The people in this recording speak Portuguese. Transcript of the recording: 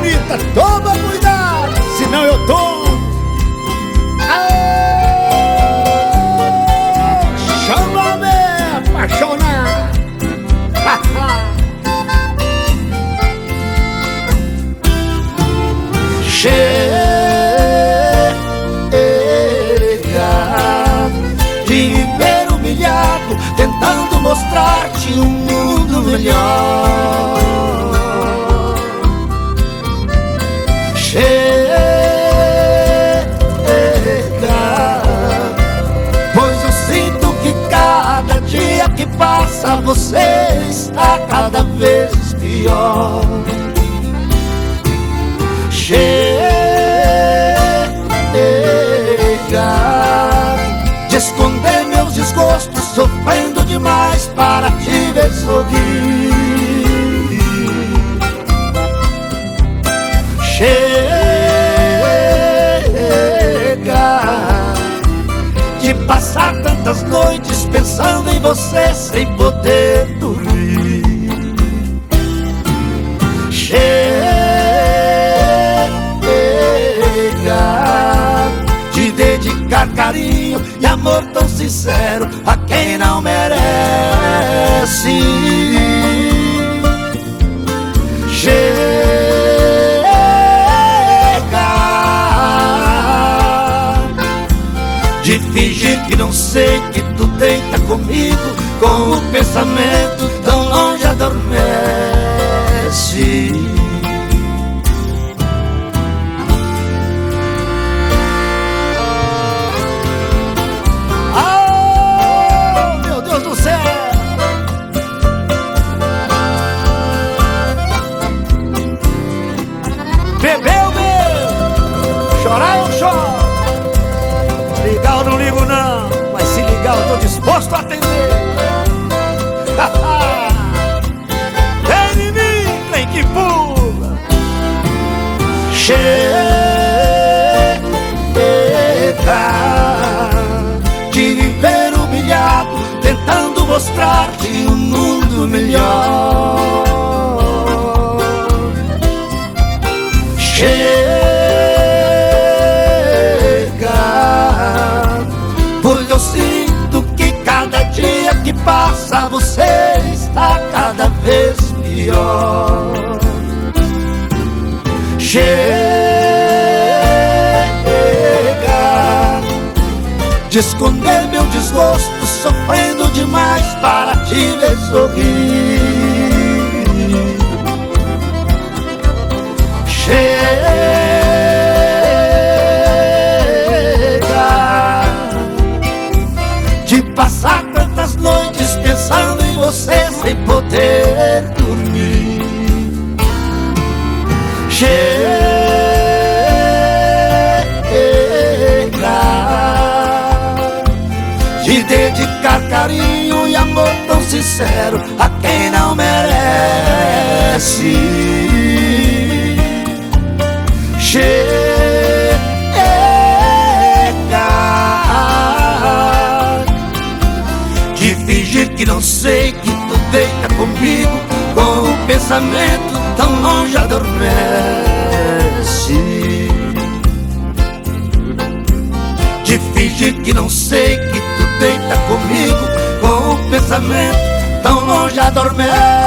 bonita, toma cuidado, senão eu tô. Chama-me apaixonar. Chega de viver humilhado, tentando mostrar-te um mundo melhor. Pois eu sinto que cada dia que passa você está cada vez pior. Chega de esconder meus desgostos, sofrendo demais para te ver sorrir. Chega de passar tantas noites pensando em você sem poder dormir. Chega de dedicar carinho e amor tão sincero a quem não merece. De fingir que não sei que tu deita comigo, com o pensamento tão longe adormece. Oh, meu Deus do céu! Bebeu meu, chorar eu choro. Ligar eu não ligo não, mas se ligar eu tô disposto a atender. Vem em mim, trem que pula. Chega de viver humilhado, tentando mostrar-te um mundo melhor. Chega, pois eu sinto que cada dia que passa você está cada vez pior. Chega de esconder meu desgosto, sofrendo demais para te ver sorrir. Chega de passar tantas noites pensando em você sem poder dormir. Chega de dedicar carinho e amor tão sincero a quem não merece. Chega de fingir que não sei que tu deita comigo, com o pensamento tão longe adormece. De fingir que não sei que tu deita comigo, com o pensamento tão longe adormece.